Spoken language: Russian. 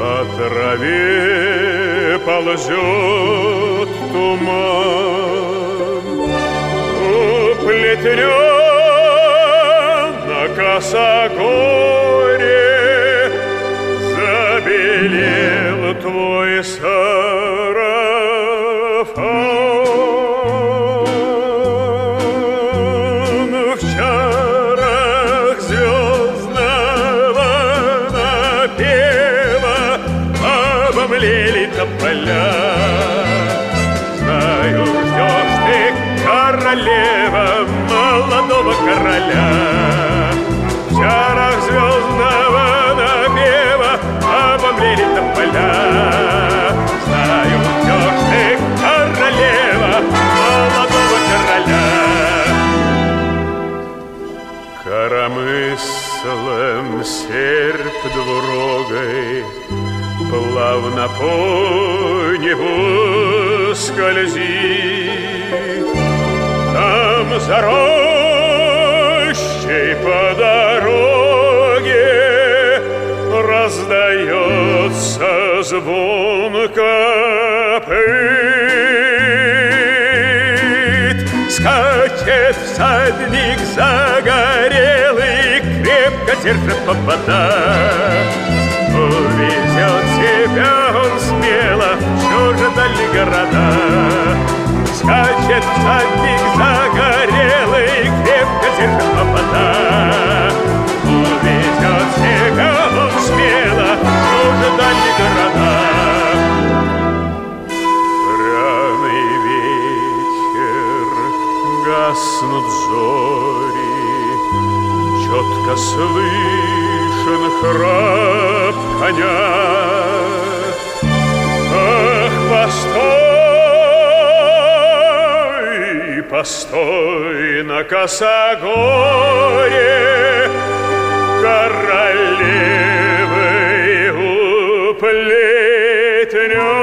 По траве ползет туман, уплетнена косогоре, забелел твой сарафан. В чарах звездного напева обомлели тополя. Знаю, ждешь ты, королева, молодого короля. В чарах звездного напева обомлели тополя. Знаю, ждешь ты, королева, молодого короля. Коромыслом серп двурогой плавно по небу скользит. Там за рощей по дороге раздается звон копыт. Скачет всадник загорелый, крепко держит повода. Увезет себя он смело в чуждали города. Скачет всадник загорелый, крепко держит повода. Увезет себя он смело в чуждали города. Ряный вечер, гаснут зори, четко слышен храп коня. Ах, постой, постой на косогоре, королевы уплетня.